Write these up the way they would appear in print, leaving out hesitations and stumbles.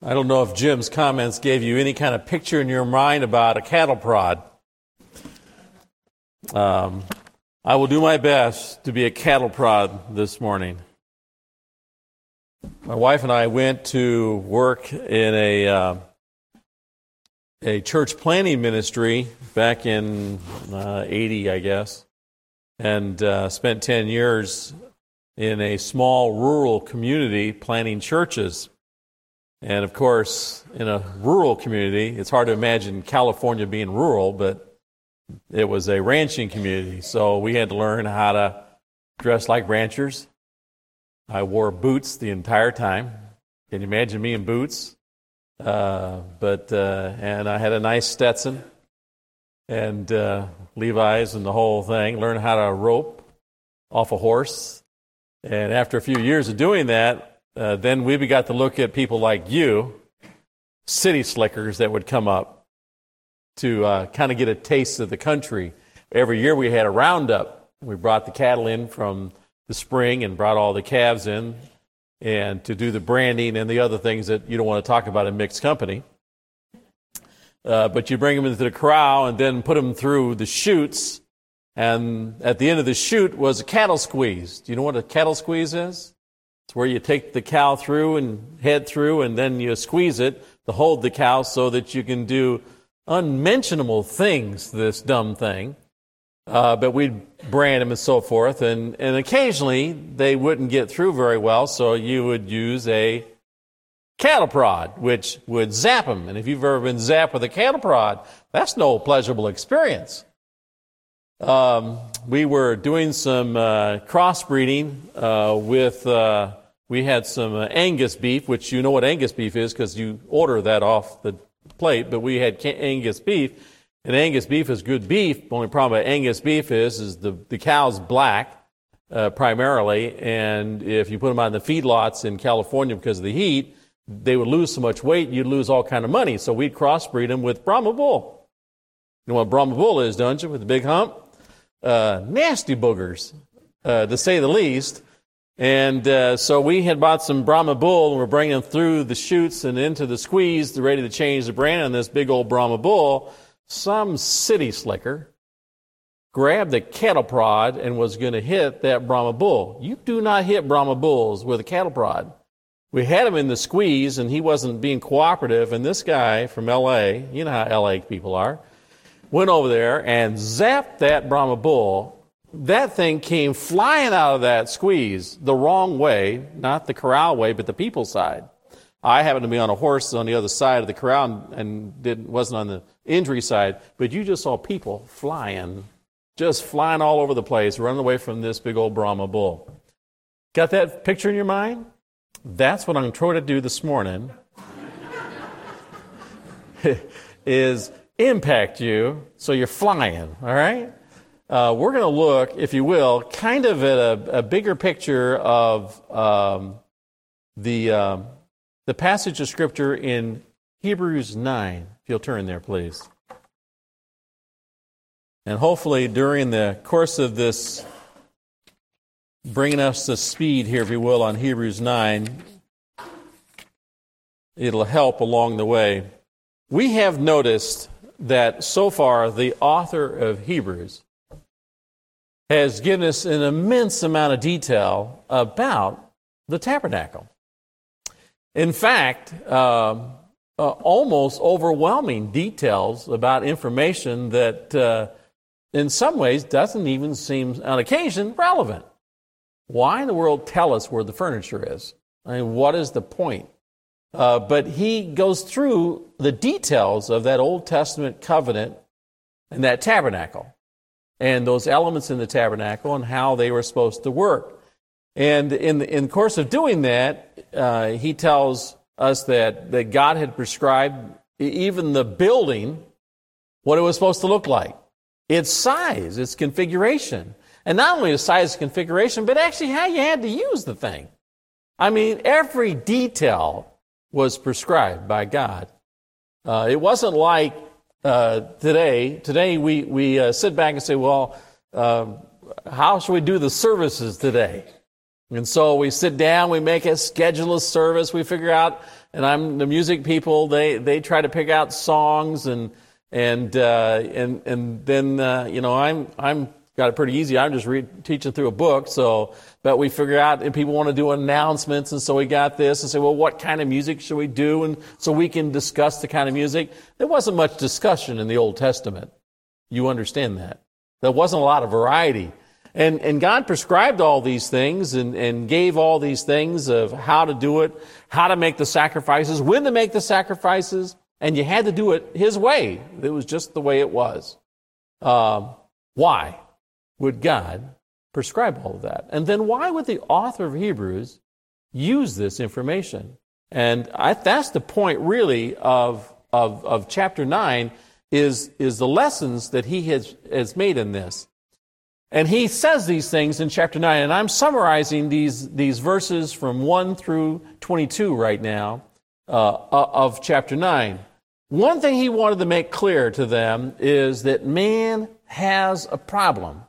I don't know if Jim's comments gave you any kind of picture in your mind about a cattle prod. I will do my best to be a cattle prod this morning. My wife and I went to work in a church planting ministry back in 80, I guess, and spent 10 years in a small rural community planting churches. And of course, in a rural community, it's hard to imagine California being rural, but it was a ranching community, so we had to learn how to dress like ranchers. I wore boots the entire time. Can you imagine me in boots? And I had a nice Stetson and Levi's and the whole thing. Learned how to rope off a horse. And after a few years of doing that, then we got to look at people like you, city slickers that would come up to kind of get a taste of the country. Every year we had a roundup. We brought the cattle in from the spring and brought all the calves in and to do the branding and the other things that you don't want to talk about in mixed company. But you bring them into the corral and then put them through the chutes. And at the end of the chute was a cattle squeeze. Do you know what a cattle squeeze is? It's where you take the cow through and head through, and then you squeeze it to hold the cow so that you can do unmentionable things, this dumb thing. But we'd brand them and so forth, and occasionally they wouldn't get through very well, so you would use a cattle prod, which would zap them. And if you've ever been zapped with a cattle prod, that's no pleasurable experience. We were doing some crossbreeding with, we had some Angus beef, which you know what Angus beef is because you order that off the plate, but we had Angus beef, and Angus beef is good beef. The only problem with Angus beef is the cow's black primarily, and if you put them on the feedlots in California because of the heat, they would lose so much weight, you'd lose all kind of money. So we'd crossbreed them with Brahma bull. You know what Brahma bull is, don't you, with the big hump? Nasty boogers, to say the least. And so we had bought some Brahma bull, and we're bringing them through the chutes and into the squeeze, ready to change the brand on this big old Brahma bull. Some city slicker grabbed the cattle prod and was going to hit that Brahma bull. You do not hit Brahma bulls with a cattle prod. We had him in the squeeze, and he wasn't being cooperative, and this guy from L.A., you know how L.A. people are, went over there and zapped that Brahma bull. That thing came flying out of that squeeze the wrong way, not the corral way, but the people side. I happened to be on a horse on the other side of the corral and wasn't on the injury side, but you just saw people flying, just flying all over the place, running away from this big old Brahma bull. Got that picture in your mind? That's what I'm trying to do this morning, is impact you so you're flying, all right? We're going to look, if you will, kind of at a bigger picture of the passage of Scripture in Hebrews 9. If you'll turn there, please. And hopefully during the course of this, bringing us to speed here, if you will, on Hebrews 9, it'll help along the way. We have noticed that so far the author of Hebrews has given us an immense amount of detail about the tabernacle. In fact, almost overwhelming details about information that in some ways doesn't even seem, on occasion, relevant. Why in the world tell us where the furniture is? I mean, what is the point? But he goes through the details of that Old Testament covenant and that tabernacle, and those elements in the tabernacle and how they were supposed to work. And in the course of doing that, he tells us that God had prescribed even the building, what it was supposed to look like, its size, its configuration. And not only the size and configuration, but actually how you had to use the thing. I mean, every detail was prescribed by God. It wasn't like today. Today we sit back and say, well, how should we do the services today? And so we sit down, we make a schedule of service, we figure out I'm the music people. They try to pick out songs and then I'm got it pretty easy. I'm just teaching through a book. But we figure out, and people want to do announcements, and so we got this and say, well, what kind of music should we do? And so we can discuss the kind of music. There wasn't much discussion in the Old Testament. You understand that. There wasn't a lot of variety. And God prescribed all these things and gave all these things of how to do it, how to make the sacrifices, when to make the sacrifices, and you had to do it His way. It was just the way it was. Why would God prescribe all of that? And then why would the author of Hebrews use this information? And that's the point really of chapter 9 is the lessons that he has made in this. And he says these things in chapter 9, and I'm summarizing these verses from 1 through 22 right now of chapter 9. One thing he wanted to make clear to them is that man has a problem.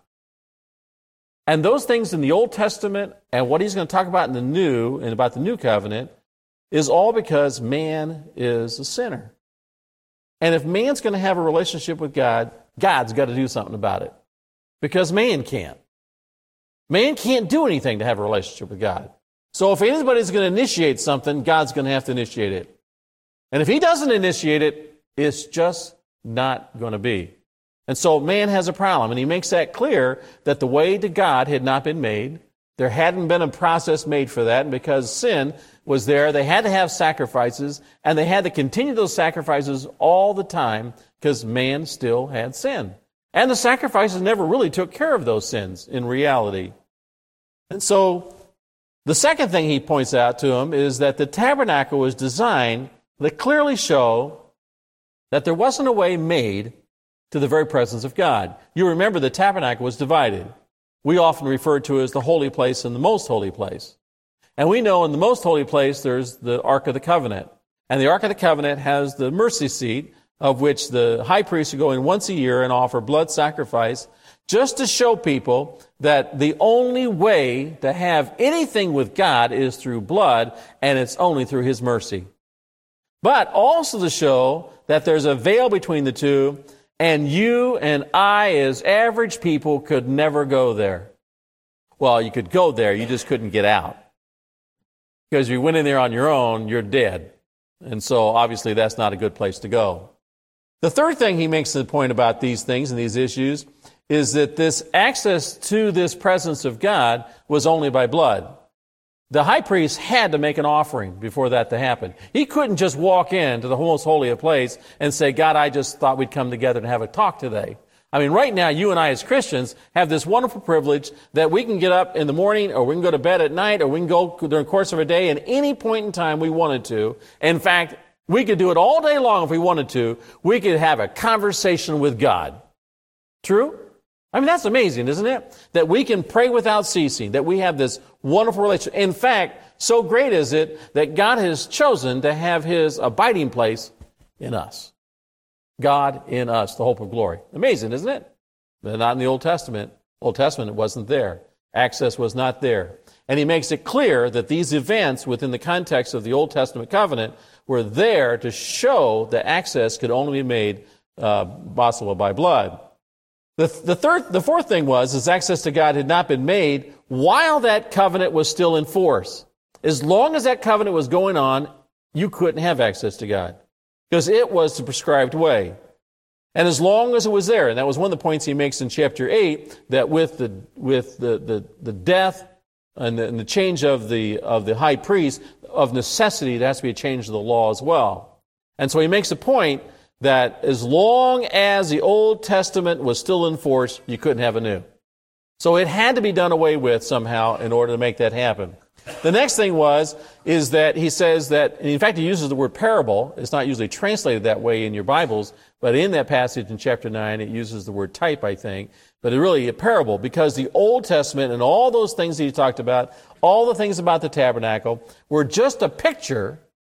And those things in the Old Testament and what he's going to talk about in the New, and about the New Covenant, is all because man is a sinner. And if man's going to have a relationship with God, God's got to do something about it. Because man can't. Man can't do anything to have a relationship with God. So if anybody's going to initiate something, God's going to have to initiate it. And if He doesn't initiate it, it's just not going to be. And so man has a problem, and he makes that clear that the way to God had not been made. There hadn't been a process made for that, and because sin was there, they had to have sacrifices, and they had to continue those sacrifices all the time because man still had sin. And the sacrifices never really took care of those sins in reality. And so the second thing he points out to them is that the tabernacle was designed to clearly show that there wasn't a way made to the very presence of God. You remember the tabernacle was divided. We often refer to it as the holy place and the most holy place. And we know in the most holy place there's the Ark of the Covenant. And the Ark of the Covenant has the mercy seat, of which the high priest would go in once a year and offer blood sacrifice, just to show people that the only way to have anything with God is through blood, and it's only through His mercy. But also to show that there's a veil between the two, and you and I, as average people, could never go there. Well, you could go there, you just couldn't get out. Because if you went in there on your own, you're dead. And so, obviously, that's not a good place to go. The third thing he makes the point about these things and these issues is that this access to this presence of God was only by blood. The high priest had to make an offering before that to happen. He couldn't just walk into the most holy place and say, God, I just thought we'd come together and have a talk today. I mean, right now, you and I as Christians have this wonderful privilege that we can get up in the morning, or we can go to bed at night, or we can go during the course of a day at any point in time we wanted to. In fact, we could do it all day long if we wanted to. We could have a conversation with God. True? I mean, that's amazing, isn't it? That we can pray without ceasing, that we have this wonderful relationship. In fact, so great is it that God has chosen to have His abiding place in us. God in us, the hope of glory. Amazing, isn't it? But not in the Old Testament. Old Testament, it wasn't there. Access was not there. And he makes it clear that these events within the context of the Old Testament covenant were there to show that access could only be made possible by blood. The fourth thing was access to God had not been made while that covenant was still in force. As long as that covenant was going on, you couldn't have access to God because it was the prescribed way. And as long as it was there, and that was one of the points he makes in chapter 8, that with the death and the change of the high priest, of necessity, there has to be a change of the law as well. And so he makes a point that as long as the Old Testament was still in force, you couldn't have a new. So it had to be done away with somehow in order to make that happen. The next thing is that he says that, and in fact he uses the word parable. It's not usually translated that way in your Bibles, but in that passage in chapter 9 it uses the word type, I think. But it's really a parable because the Old Testament and all those things that he talked about, all the things about the tabernacle, were just a picture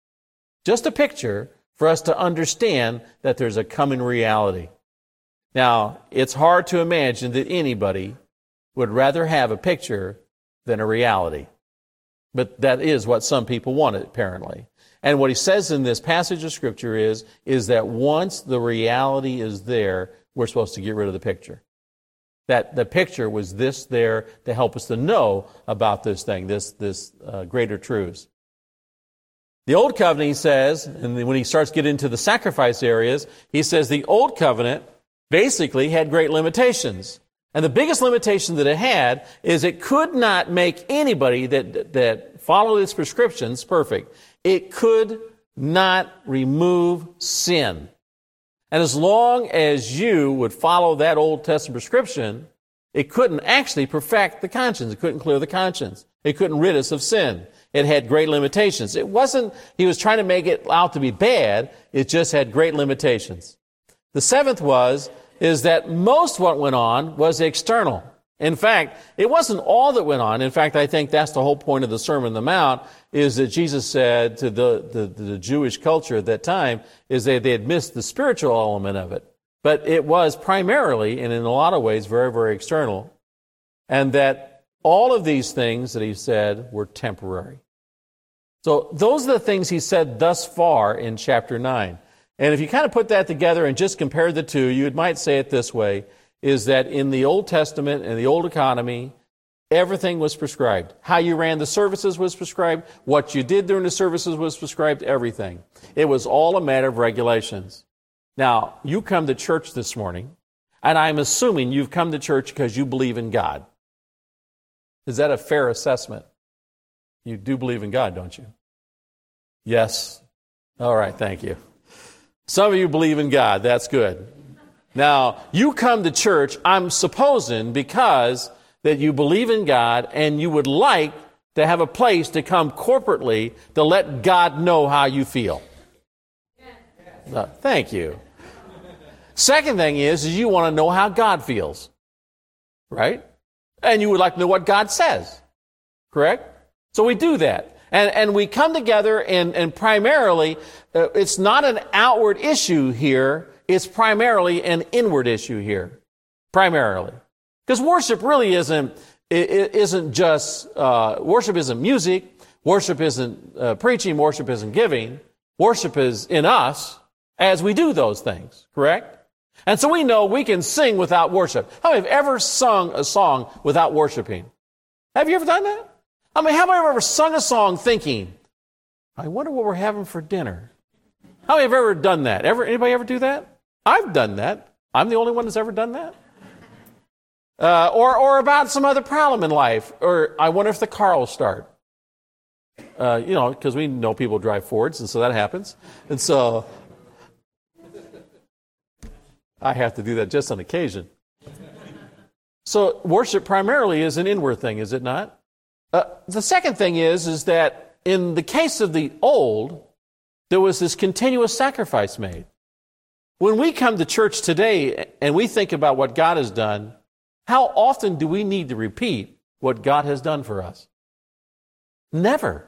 for us to understand that there's a coming reality. Now, it's hard to imagine that anybody would rather have a picture than a reality. But that is what some people wanted, apparently. And what he says in this passage of Scripture is that once the reality is there, we're supposed to get rid of the picture. That the picture was this there to help us to know about this thing, this greater truths. The Old Covenant, he says, and when he starts getting into the sacrifice areas, he says the Old Covenant basically had great limitations. And the biggest limitation that it had is it could not make anybody that followed its prescriptions perfect. It could not remove sin. And as long as you would follow that Old Testament prescription, it couldn't actually perfect the conscience. It couldn't clear the conscience. It couldn't rid us of sin. It had great limitations. It wasn't, he was trying to make it out to be bad. It just had great limitations. The seventh is that most what went on was external. In fact, it wasn't all that went on. In fact, I think that's the whole point of the Sermon on the Mount, is that Jesus said to the Jewish culture at that time, is that they had missed the spiritual element of it. But it was primarily, and in a lot of ways, very, very external. And that all of these things that he said were temporary. So those are the things he said thus far in chapter 9. And if you kind of put that together and just compare the two, you might say it this way, is that in the Old Testament and the Old Economy, everything was prescribed. How you ran the services was prescribed. What you did during the services was prescribed, everything. It was all a matter of regulations. Now, you come to church this morning, and I'm assuming you've come to church because you believe in God. Is that a fair assessment? You do believe in God, don't you? Yes. All right, thank you. Some of you believe in God. That's good. Now, you come to church, I'm supposing, because that you believe in God and you would like to have a place to come corporately to let God know how you feel. Thank you. Second thing is you want to know how God feels. Right? And you would like to know what God says. Correct? So we do that. And we come together and primarily, it's not an outward issue here. It's primarily an inward issue here. Primarily. Because worship really isn't just, worship isn't music. Worship isn't preaching. Worship isn't giving. Worship is in us as we do those things. Correct? And so we know we can sing without worship. How many have ever sung a song without worshiping? Have you ever done that? I mean, how many have ever sung a song thinking, I wonder what we're having for dinner? How many have ever done that? Anybody ever do that? I've done that. I'm the only one that's ever done that. Or about some other problem in life. Or I wonder if the car will start. Because we know people drive Fords, and so that happens. And so I have to do that just on occasion. So worship primarily is an inward thing, is it not? The second thing is that in the case of the old, there was this continuous sacrifice made. When we come to church today and we think about what God has done, how often do we need to repeat what God has done for us? Never.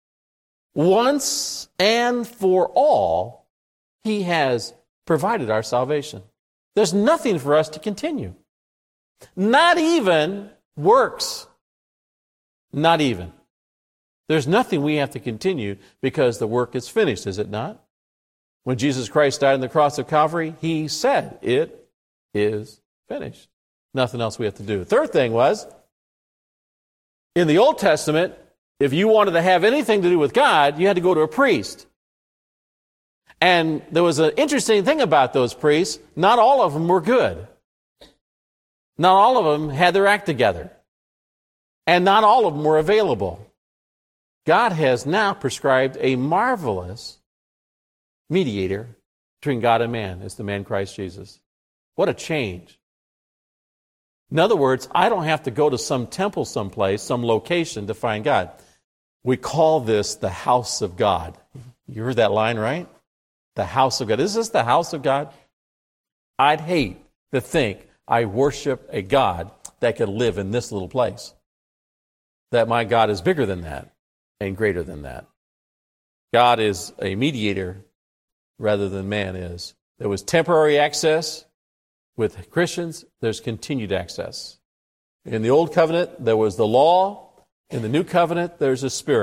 Once and for all, He has provided our salvation. There's nothing for us to continue. Not even works. Not even. There's nothing we have to continue because the work is finished, is it not? When Jesus Christ died on the cross of Calvary, He said, it is finished. Nothing else we have to do. Third thing was, in the Old Testament, if you wanted to have anything to do with God, you had to go to a priest. And there was an interesting thing about those priests. Not all of them were good. Not all of them had their act together. And not all of them were available. God has now prescribed a marvelous mediator between God and man. It's the man Christ Jesus. What a change. In other words, I don't have to go to some temple someplace, some location to find God. We call this the house of God. You heard that line, right? The house of God. Is this the house of God? I'd hate to think I worship a God that could live in this little place. That my God is bigger than that and greater than that. God is a mediator rather than man is. There was temporary access. With Christians, there's continued access. In the Old Covenant, there was the law. In the New Covenant, there's a Spirit.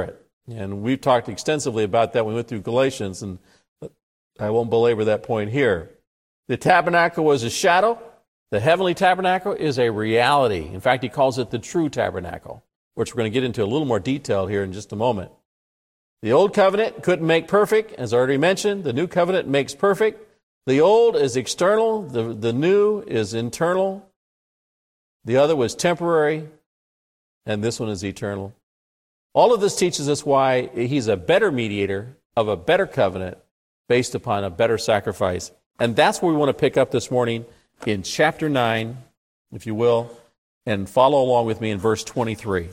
And we've talked extensively about that when we went through Galatians, and I won't belabor that point here. The tabernacle was a shadow. The heavenly tabernacle is a reality. In fact, he calls it the true tabernacle, which we're going to get into a little more detail here in just a moment. The old covenant couldn't make perfect, as I already mentioned. The new covenant makes perfect. The old is external. The new is internal. The other was temporary, and this one is eternal. All of this teaches us why he's a better mediator of a better covenant based upon a better sacrifice. And that's where we want to pick up this morning in chapter 9, if you will, and follow along with me in verse 23.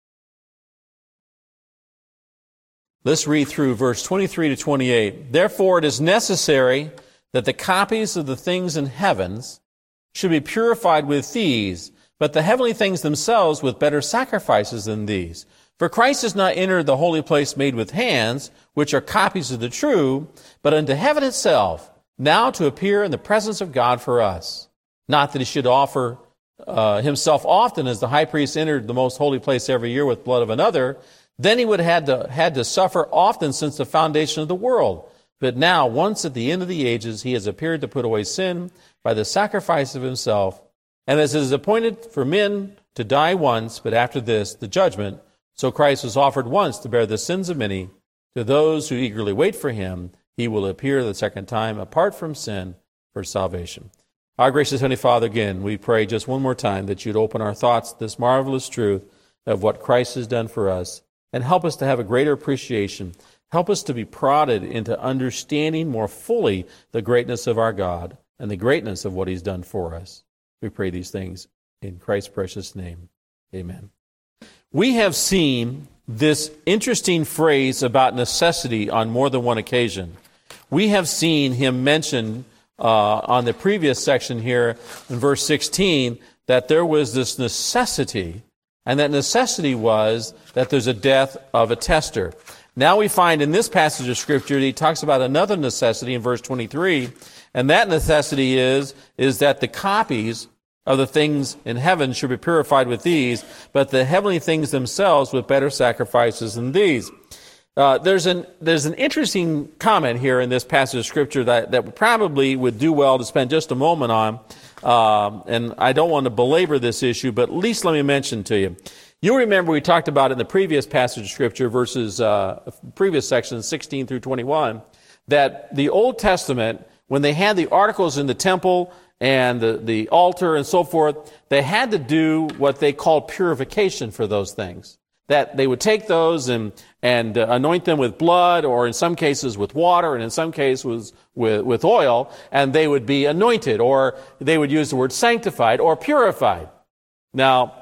Let's read through verse 23 to 28. Therefore it is necessary that the copies of the things in heavens should be purified with these, but the heavenly things themselves with better sacrifices than these. For Christ has not entered the holy place made with hands, which are copies of the true, but unto heaven itself, now to appear in the presence of God for us. Not that he should offer himself often, as the high priest entered the most holy place every year with blood of another. Then he would have had to suffer often since the foundation of the world. But now, once at the end of the ages, he has appeared to put away sin by the sacrifice of himself. And as it is appointed for men to die once, but after this, the judgment, so Christ was offered once to bear the sins of many. To those who eagerly wait for him, he will appear the second time, apart from sin, for salvation. Our gracious Heavenly Father, again, we pray just one more time that you'd open our thoughts to this marvelous truth of what Christ has done for us, and help us to have a greater appreciation. Help us to be prodded into understanding more fully the greatness of our God and the greatness of what he's done for us. We pray these things in Christ's precious name. Amen. We have seen this interesting phrase about necessity on more than one occasion. We have seen him mention on the previous section here in verse 16 that there was this necessity, and that necessity was that there's a death of a tester. Now we find in this passage of Scripture that he talks about another necessity in verse 23, and that necessity is that the copies of the things in heaven should be purified with these, but the heavenly things themselves with better sacrifices than these. There's an interesting comment here in this passage of Scripture that probably would do well to spend just a moment on, and I don't want to belabor this issue, but at least let me mention to you. You'll remember we talked about in the previous passage of Scripture, previous sections 16 through 21, that the Old Testament, when they had the articles in the temple and the altar and so forth, they had to do what they called purification for those things. That they would take those and anoint them with blood, or in some cases with water, and in some cases with oil, and they would be anointed, or they would use the word sanctified or purified. Now,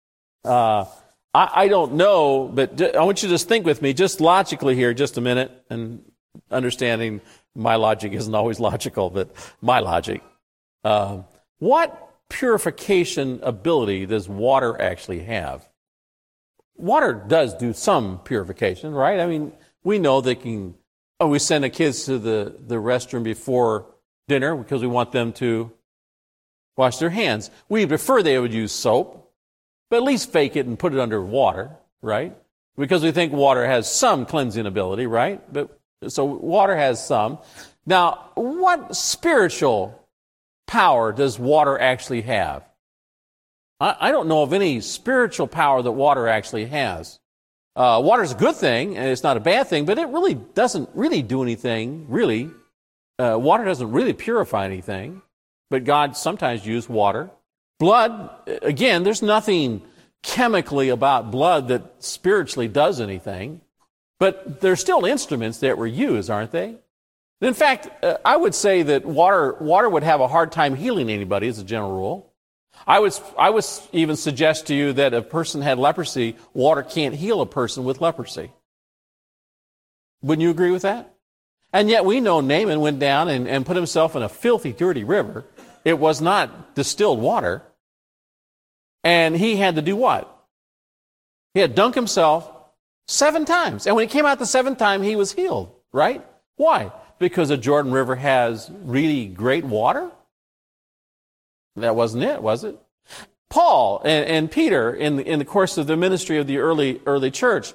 I don't know, but I want you to just think with me, just logically here, just a minute, and understanding my logic isn't always logical, but my logic. What purification ability does water actually have? Water does do some purification, right? I mean, we know they can, we send the kids to the restroom before dinner because we want them to wash their hands. We prefer they would use soap, but at least fake it and put it under water, right? Because we think water has some cleansing ability, right? So water has some. Now, what spiritual power does water actually have? I don't know of any spiritual power that water actually has. Water is a good thing, and it's not a bad thing, but it really doesn't really do anything, really. Water doesn't really purify anything, but God sometimes used water. Blood, again, there's nothing chemically about blood that spiritually does anything, but there's still instruments that were used, aren't they? In fact, I would say that water would have a hard time healing anybody as a general rule. I would even suggest to you that if a person had leprosy, water can't heal a person with leprosy. Wouldn't you agree with that? And yet we know Naaman went down and put himself in a filthy, dirty river. It was not distilled water. And he had to do what? He had to dunk himself 7 times. And when he came out the 7th time, he was healed, right? Why? Because the Jordan River has really great water? That wasn't it, was it? Paul and Peter, in the course of the ministry of the early church,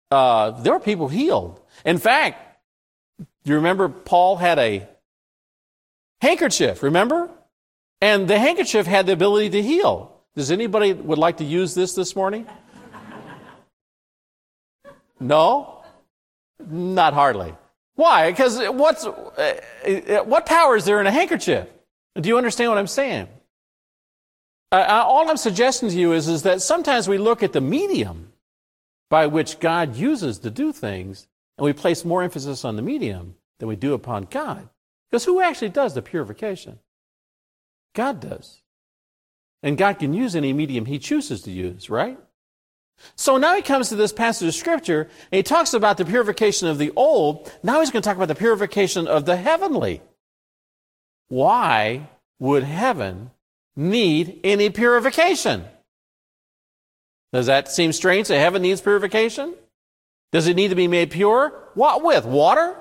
there were people healed. In fact, you remember Paul had a handkerchief, remember? And the handkerchief had the ability to heal. Does anybody would like to use this morning? No? Not hardly. Why? Because what power is there in a handkerchief? Do you understand what I'm saying? All I'm suggesting to you is that sometimes we look at the medium by which God uses to do things, and we place more emphasis on the medium than we do upon God. Because who actually does the purification? God does. And God can use any medium He chooses to use, right? So now he comes to this passage of Scripture, and he talks about the purification of the old. Now he's going to talk about the purification of the heavenly. Why would heaven need any purification? Does that seem strange that heaven needs purification? Does it need to be made pure? What with? Water?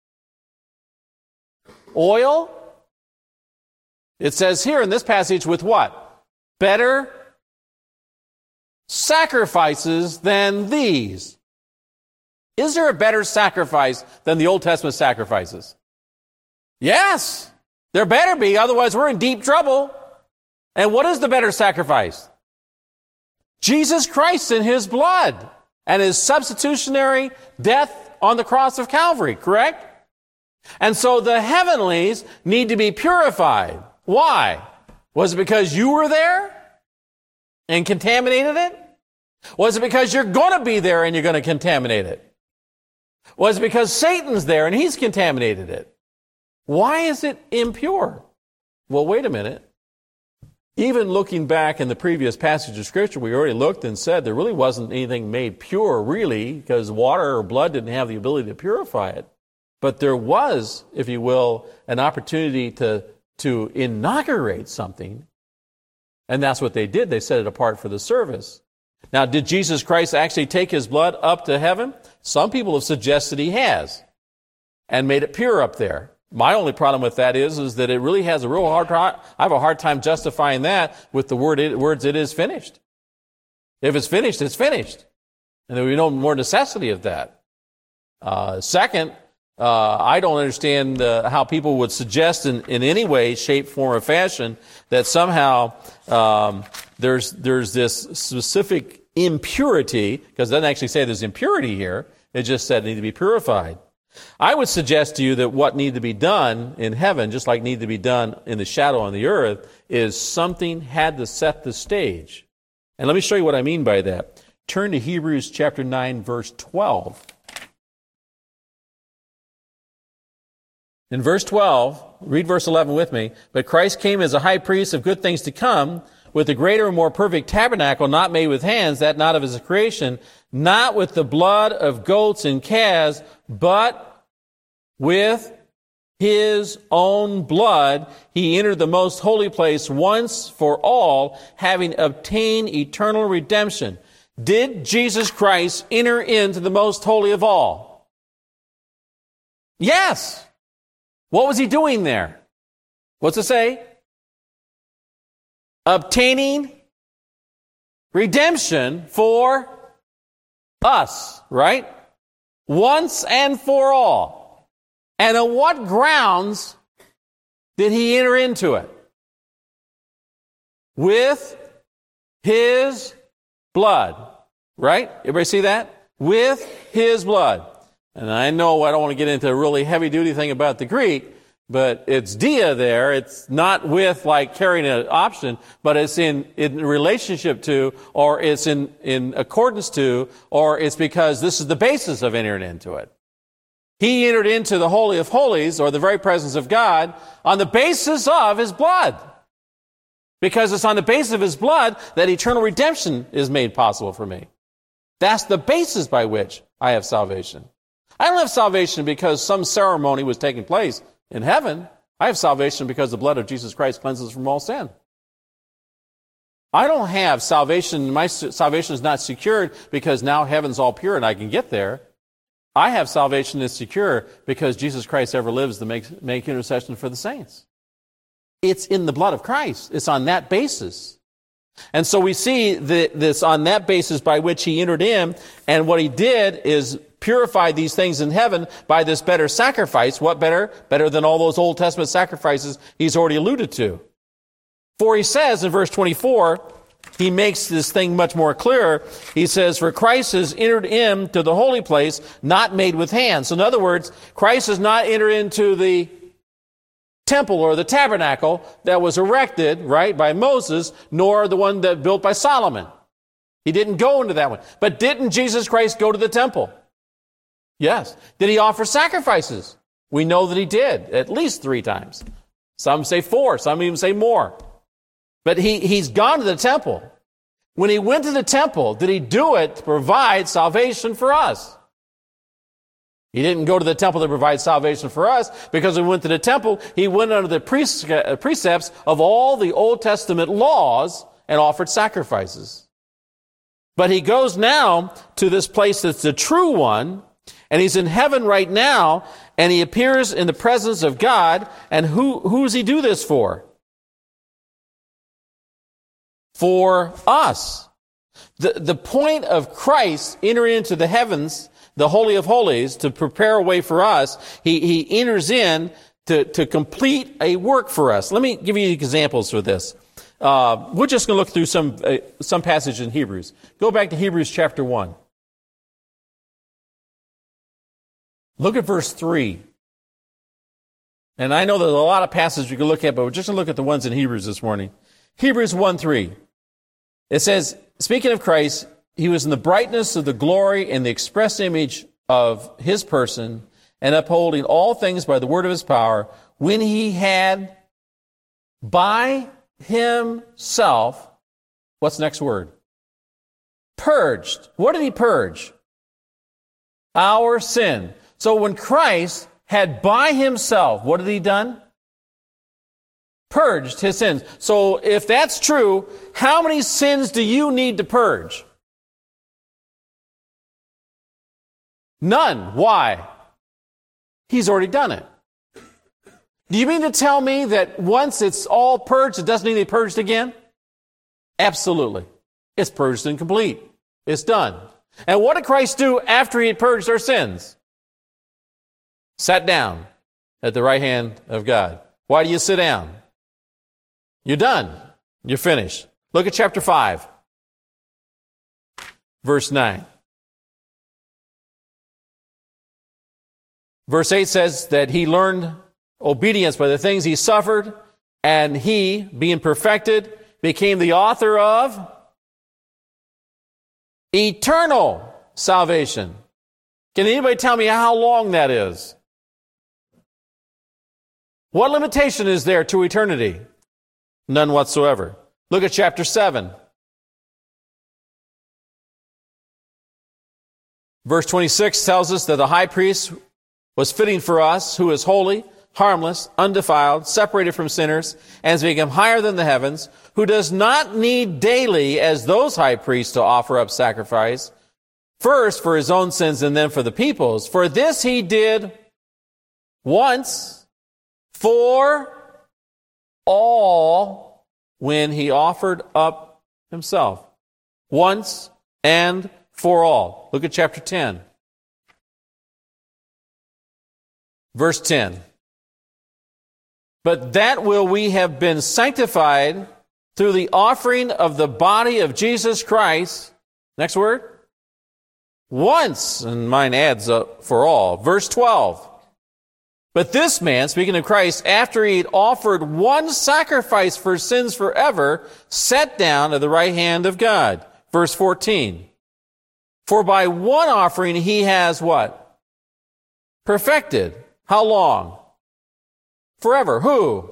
Oil? It says here in this passage with what? Better sacrifices than these. Is there a better sacrifice than the Old Testament sacrifices? Yes, there better be, otherwise we're in deep trouble. And what is the better sacrifice? Jesus Christ and His blood and His substitutionary death on the cross of Calvary, correct? And so the heavenlies need to be purified. Why? Was it because you were there and contaminated it? Was it because you're going to be there and you're going to contaminate it? Was it because Satan's there and he's contaminated it? Why is it impure? Well, wait a minute. Even looking back in the previous passage of Scripture, we already looked and said there really wasn't anything made pure, really, because water or blood didn't have the ability to purify it. But there was, if you will, an opportunity to inaugurate something. And that's what they did. They set it apart for the service. Now, did Jesus Christ actually take His blood up to heaven? Some people have suggested He has and made it pure up there. My only problem with that is that it really has a real hard time. I have a hard time justifying that with the words, it is finished. If it's finished, it's finished. And there will be no more necessity of that. Second, I don't understand how people would suggest in any way, shape, form, or fashion that somehow there's this specific impurity, because it doesn't actually say there's impurity here. It just said it needs to be purified. I would suggest to you that what needs to be done in heaven, just like needs to be done in the shadow on the earth, is something had to set the stage. And let me show you what I mean by that. Turn to Hebrews chapter 9, verse 12. In verse 12, read verse 11 with me. But Christ came as a high priest of good things to come, with a greater and more perfect tabernacle, not made with hands, that not of His creation, not with the blood of goats and calves, but with His own blood. He entered the most holy place once for all, having obtained eternal redemption. Did Jesus Christ enter into the most holy of all? Yes. What was He doing there? What's it say? Obtaining redemption for us, right? Once and for all. And on what grounds did He enter into it? With His blood, right? Everybody see that? With His blood. And I know I don't want to get into a really heavy-duty thing about the Greek, but it's dia there. It's not with like carrying an option, but it's in relationship to, or it's in accordance to, or it's because this is the basis of entering into it. He entered into the Holy of Holies, or the very presence of God, on the basis of His blood. Because it's on the basis of His blood that eternal redemption is made possible for me. That's the basis by which I have salvation. I don't have salvation because some ceremony was taking place in heaven. I have salvation because the blood of Jesus Christ cleanses from all sin. I don't have salvation. My salvation is not secured because now heaven's all pure and I can get there. I have salvation that's secure because Jesus Christ ever lives to make intercession for the saints. It's in the blood of Christ. It's on that basis. And so we see this on that basis by which he entered in, and what he did is purify these things in heaven by this better sacrifice. What better? Better than all those Old Testament sacrifices he's already alluded to. For he says in verse 24, he makes this thing much more clear. He says, for Christ has entered into the holy place, not made with hands. So in other words, Christ has not entered into the temple or the tabernacle that was erected, right, by Moses, nor the one that built by Solomon. He didn't go into that one. But didn't Jesus Christ go to the temple? Yes. Did he offer sacrifices? We know that he did, at least 3 times. Some say 4, some even say more. But he's gone to the temple. When he went to the temple, did he do it to provide salvation for us? He didn't go to the temple to provide salvation for us, because when he went to the temple, he went under the precepts of all the Old Testament laws and offered sacrifices. But he goes now to this place that's the true one, and he's in heaven right now, and he appears in the presence of God. And who does he do this for? For us. The point of Christ entering into the heavens, the Holy of Holies, to prepare a way for us, he enters in to complete a work for us. Let me give you examples for this. We're just going to look through some passage in Hebrews. Go back to Hebrews chapter 1. Look at verse 3. And I know there's a lot of passages you can look at, but we're just going to look at the ones in Hebrews this morning. Hebrews 1:3. It says, speaking of Christ, he was in the brightness of the glory and the express image of his person, and upholding all things by the word of his power, when he had by himself, what's the next word? Purged. What did he purge? Our sin. So when Christ had by himself, what had he done? Purged his sins. So if that's true, how many sins do you need to purge? None. Why? He's already done it. Do you mean to tell me that once it's all purged, it doesn't need to be purged again? Absolutely. It's purged and complete. It's done. And what did Christ do after he had purged our sins? Sat down at the right hand of God. Why do you sit down? You're done. You're finished. Look at chapter 5, verse 9. Verse 8 says that he learned obedience by the things he suffered, and he, being perfected, became the author of eternal salvation. Can anybody tell me how long that is? What limitation is there to eternity? None whatsoever. Look at chapter 7. Verse 26 tells us that the high priest was fitting for us, who is holy, harmless, undefiled, separated from sinners, and has become higher than the heavens, who does not need daily, as those high priests, to offer up sacrifice, first for his own sins and then for the people's. For this he did once for all, when he offered up himself. Once and for all. Look at chapter 10. Verse 10. But that will we have been sanctified through the offering of the body of Jesus Christ. Next word. Once, and mine adds up for all. Verse 12. But this man, speaking of Christ, after he had offered one sacrifice for sins forever, sat down at the right hand of God. Verse 14. For by one offering he has what? Perfected. How long? Forever. Who?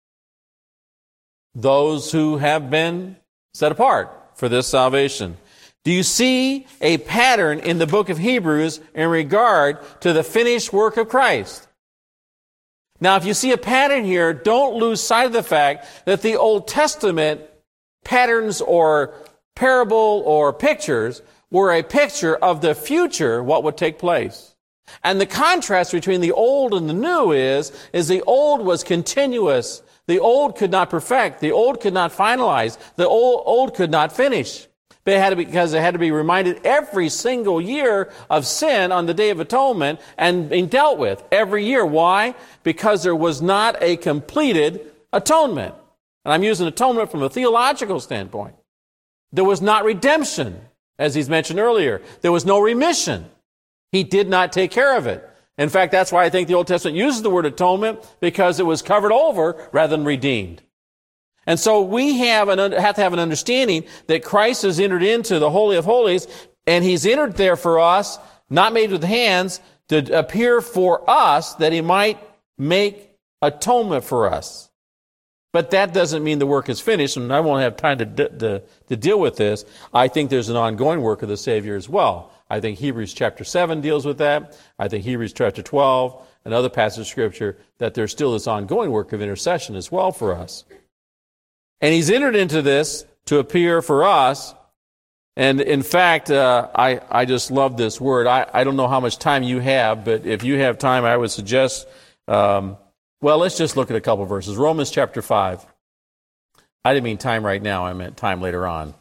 Those who have been set apart for this salvation. Do you see a pattern in the book of Hebrews in regard to the finished work of Christ? Now, if you see a pattern here, don't lose sight of the fact that the Old Testament patterns or parable or pictures were a picture of the future, what would take place. And the contrast between the old and the new is the old was continuous. The old could not perfect. The old could not finalize. The old could not finish. Because it had to be reminded every single year of sin on the Day of Atonement and being dealt with every year. Why? Because there was not a completed atonement. And I'm using atonement from a theological standpoint. There was not redemption, as he's mentioned earlier. There was no remission. He did not take care of it. In fact, that's why I think the Old Testament uses the word atonement, because it was covered over rather than redeemed. And so we have to have an understanding that Christ has entered into the Holy of Holies, and he's entered there for us, not made with hands, to appear for us, that he might make atonement for us. But that doesn't mean the work is finished, and I won't have time to deal with this. I think there's an ongoing work of the Savior as well. I think Hebrews chapter 7 deals with that. I think Hebrews chapter 12, and other passages of Scripture, that there's still this ongoing work of intercession as well for us. And he's entered into this to appear for us. And in fact, I just love this word. I don't know how much time you have, but if you have time, I would suggest, let's just look at a couple verses. Romans chapter 5. I didn't mean time right now. I meant time later on.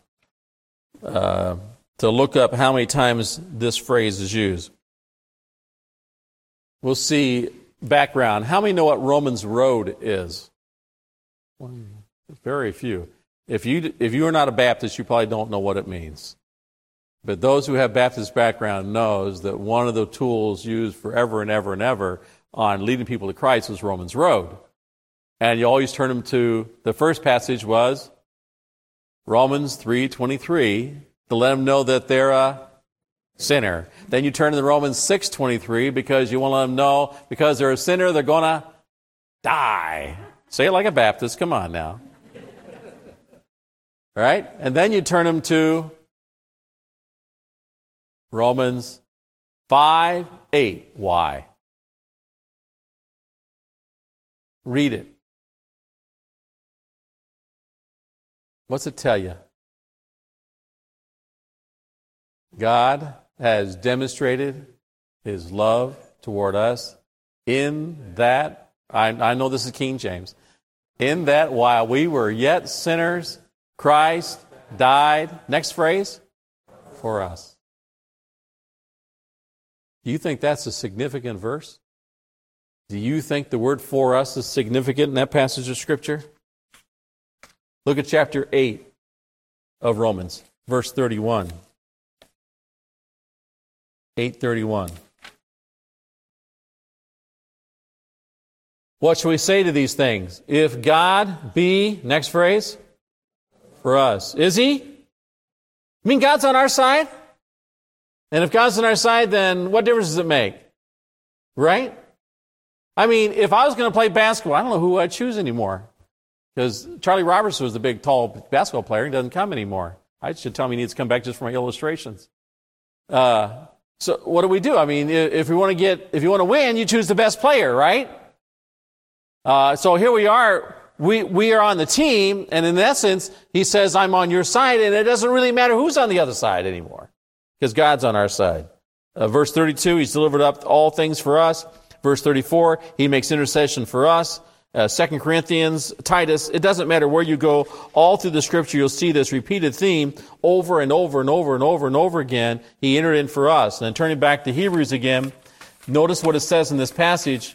To look up how many times this phrase is used. We'll see background. How many know what Romans Road is? Very few. If you are not a Baptist, you probably don't know what it means. But those who have Baptist background knows that one of the tools used forever and ever and ever on leading people to Christ was Romans Road. And you always turn them to, the first passage was Romans 3:23, to let them know that they're a sinner. Then you turn to the Romans 6:23, because you want to let them know, because they're a sinner, they're going to die. Say it like a Baptist. Come on now. Right? And then you turn them to Romans 5:8. Why? Read it. What's it tell you? God has demonstrated his love toward us in that, I know this is King James, in that while we were yet sinners, Christ died, next phrase, for us. Do you think that's a significant verse? Do you think the word for us is significant in that passage of Scripture? Look at chapter 8 of Romans, verse 31. 8:31. What shall we say to these things? If God be, next phrase, for us. Is he? You mean God's on our side? And if God's on our side, then what difference does it make? Right? I mean, if I was going to play basketball, I don't know who I'd choose anymore. Because Charlie Robertson was the big, tall basketball player. He doesn't come anymore. I should tell him he needs to come back just for my illustrations. So what do? I mean, if you want to win, you choose the best player, right? So here we are. We are on the team, and in essence, he says, I'm on your side, and it doesn't really matter who's on the other side anymore, because God's on our side. Verse 32, he's delivered up all things for us. Verse 34, he makes intercession for us. 2 Corinthians, Titus, it doesn't matter where you go. All through the Scripture, you'll see this repeated theme over and over and over and over and over again. He entered in for us. And then turning back to Hebrews again, notice what it says in this passage.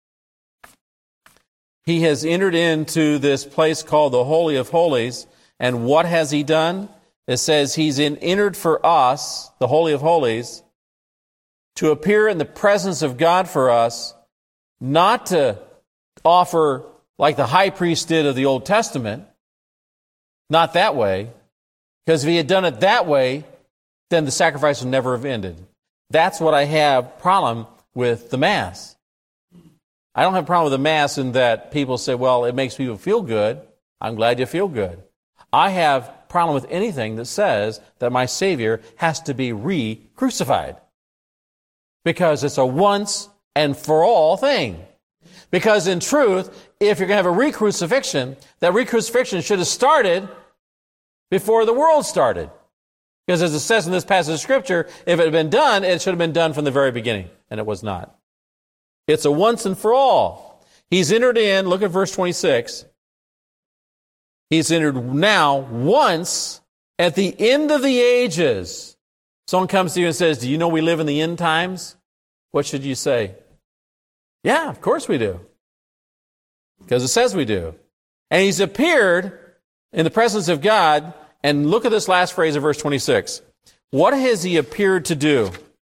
He has entered into this place called the Holy of Holies. And what has he done? It says he's entered for us, the Holy of Holies, to appear in the presence of God for us, not to offer like the high priest did of the Old Testament, not that way, because if he had done it that way, then the sacrifice would never have ended. That's what I have problem with the Mass. I don't have a problem with the Mass in that people say, well, it makes people feel good. I'm glad you feel good. I have a problem with anything that says that my Savior has to be re-crucified, because it's a once and for all thing. Because in truth, if you're going to have a re-crucifixion, that re-crucifixion should have started before the world started. Because as it says in this passage of Scripture, if it had been done, it should have been done from the very beginning. And it was not. It's a once and for all. He's entered in, look at verse 26. He's entered now once at the end of the ages. Someone comes to you and says, do you know we live in the end times? What should you say? Yeah, of course we do. Because it says we do. And he's appeared in the presence of God. And look at this last phrase of verse 26. What has he appeared to do?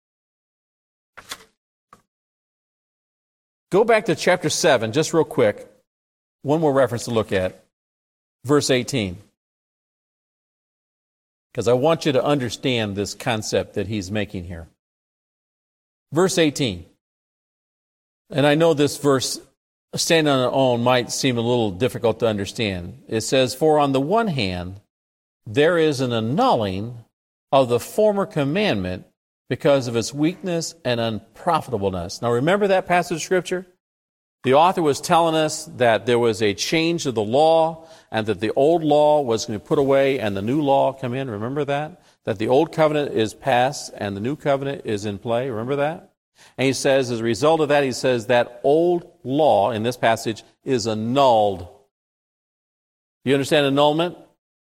Go back to chapter 7, just real quick. One more reference to look at. Verse 18. Because I want you to understand this concept that he's making here. Verse 18. And I know this verse, standing on its own, might seem a little difficult to understand. It says, for on the one hand, there is an annulling of the former commandment because of its weakness and unprofitableness. Now remember that passage of Scripture? The author was telling us that there was a change of the law and that the old law was going to be put away and the new law come in. Remember that? That the old covenant is passed and the new covenant is in play. Remember that? And he says, as a result of that, he says that old law in this passage is annulled. You understand annulment?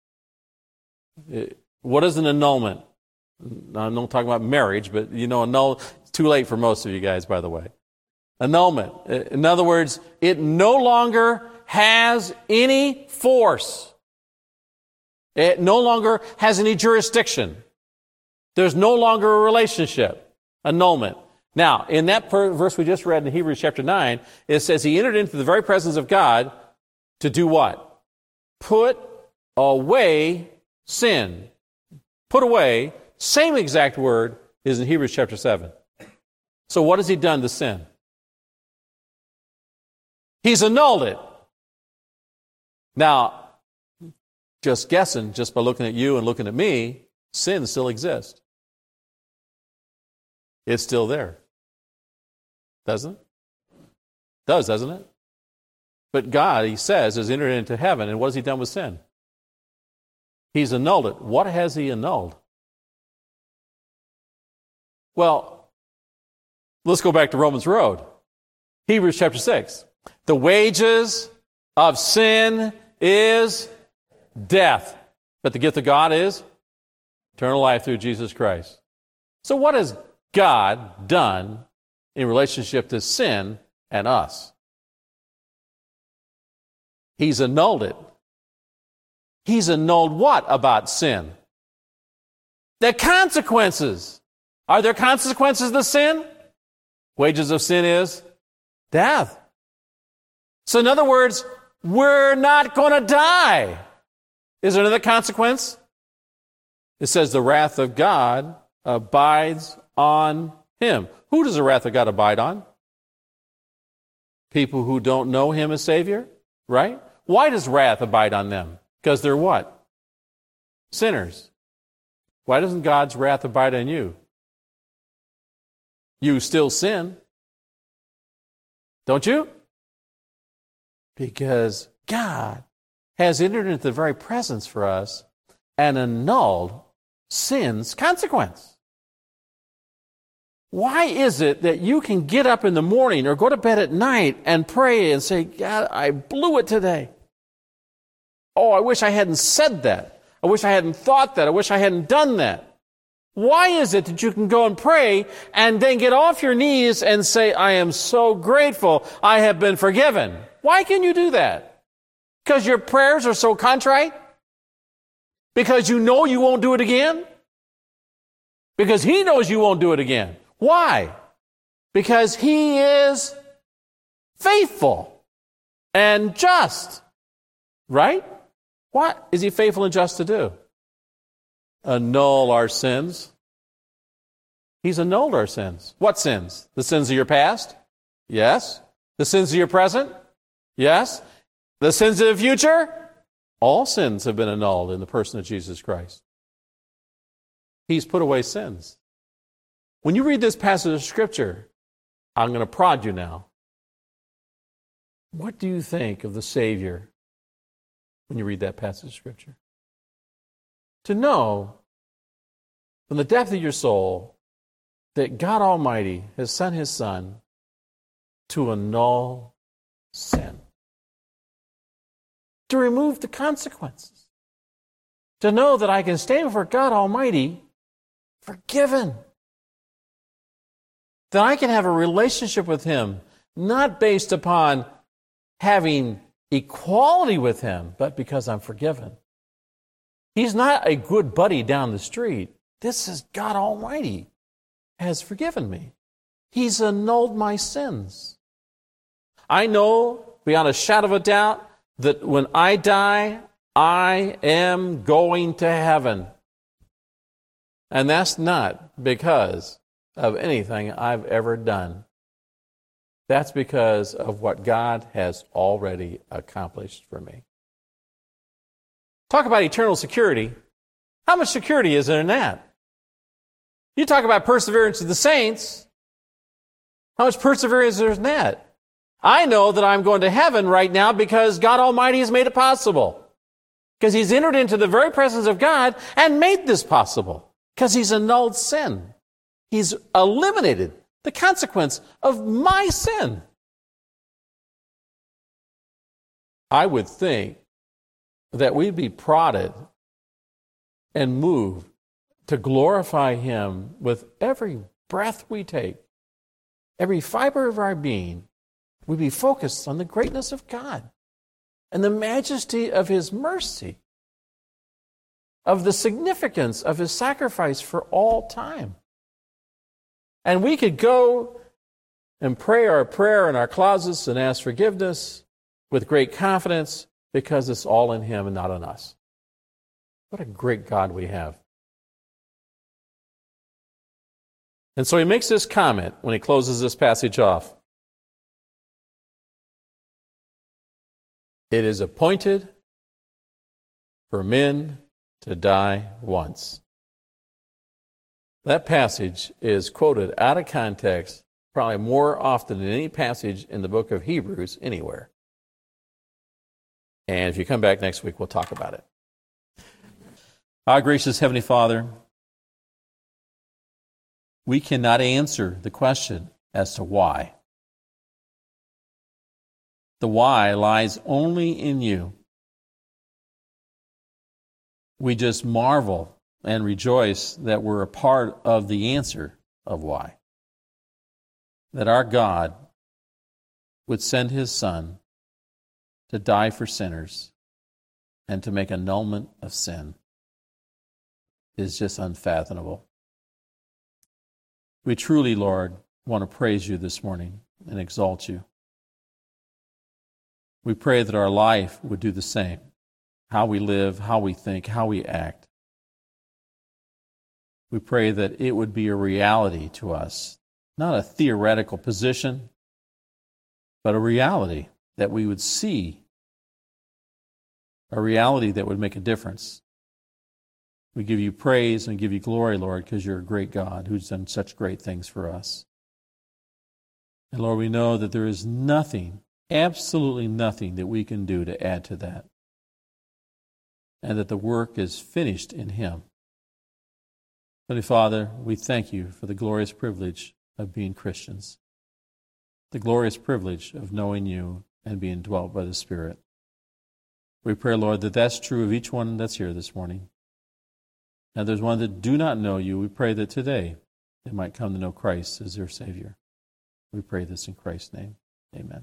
What is an annulment? I'm not talking about marriage, but it's too late for most of you guys, by the way. Annulment. In other words, it no longer has any force. It no longer has any jurisdiction. There's no longer a relationship. Annulment. Now, in that verse we just read in Hebrews chapter 9, it says he entered into the very presence of God to do what? Put away sin. Put away. Same exact word is in Hebrews chapter 7. So what has he done to sin? He's annulled it. Now, just guessing, just by looking at you and looking at me, sin still exists. It's still there. Doesn't it? Doesn't it? But God, he says, has entered into heaven, and what has he done with sin? He's annulled it. What has he annulled? Well, let's go back to Romans Road. Hebrews chapter 6. The wages of sin is death, but the gift of God is eternal life through Jesus Christ. So what has God done in relationship to sin and us? He's annulled it. He's annulled what about sin? The consequences. Are there consequences to sin? Wages of sin is death. So in other words, we're not going to die. Is there another consequence? It says the wrath of God abides on him. Who does the wrath of God abide on? People who don't know him as Savior, right? Why does wrath abide on them? Because they're what? Sinners. Why doesn't God's wrath abide on you? You still sin. Don't you? Because God has entered into the very presence for us and annulled sin's consequence. Why is it that you can get up in the morning or go to bed at night and pray and say, God, I blew it today. Oh, I wish I hadn't said that. I wish I hadn't thought that. I wish I hadn't done that. Why is it that you can go and pray and then get off your knees and say, I am so grateful I have been forgiven? Why can you do that? Because your prayers are so contrite? Because you know you won't do it again? Because he knows you won't do it again. Why? Because he is faithful and just. Right? What is he faithful and just to do? Annul our sins. He's annulled our sins. What sins? The sins of your past? Yes. The sins of your present? Yes. The sins of the future? All sins have been annulled in the person of Jesus Christ. He's put away sins. When you read this passage of Scripture, I'm going to prod you now. What do you think of the Savior when you read that passage of Scripture? To know from the depth of your soul that God Almighty has sent His Son to annul sin. to remove the consequences, to know that I can stand before God Almighty forgiven, that I can have a relationship with Him, not based upon having equality with Him, but because I'm forgiven. He's not a good buddy down the street. This is God Almighty has forgiven me. He's annulled my sins. I know beyond a shadow of a doubt that when I die, I am going to heaven. And that's not because of anything I've ever done. That's because of what God has already accomplished for me. Talk about eternal security. How much security is there in that? You talk about perseverance of the saints. How much perseverance is there in that? I know that I'm going to heaven right now because God Almighty has made it possible. Because He's entered into the very presence of God and made this possible. Because He's annulled sin. He's eliminated the consequence of my sin. I would think that we'd be prodded and moved to glorify Him with every breath we take, every fiber of our being. We'd be focused on the greatness of God and the majesty of His mercy, of the significance of His sacrifice for all time. And we could go and pray our prayer in our closets and ask forgiveness with great confidence because it's all in Him and not in us. What a great God we have. And so he makes this comment when he closes this passage off. It is appointed for men to die once. That passage is quoted out of context probably more often than any passage in the book of Hebrews anywhere. And if you come back next week, we'll talk about it. Our gracious Heavenly Father, we cannot answer the question as to why. The why lies only in You. We just marvel and rejoice that we're a part of the answer of why. That our God would send His Son to die for sinners and to make annulment of sin is just unfathomable. We truly, Lord, want to praise You this morning and exalt You. We pray that our life would do the same. How we live, how we think, how we act. We pray that it would be a reality to us, not a theoretical position, but a reality that we would see, a reality that would make a difference. We give You praise and give You glory, Lord, because You're a great God who's done such great things for us. And Lord, we know that there is nothing, absolutely nothing that we can do to add to that. And that the work is finished in Him. Holy Father, we thank You for the glorious privilege of being Christians, the glorious privilege of knowing You and being dwelt by the Spirit. We pray, Lord, that that's true of each one that's here this morning. And there's one that do not know You. We pray that today they might come to know Christ as their Savior. We pray this in Christ's name. Amen.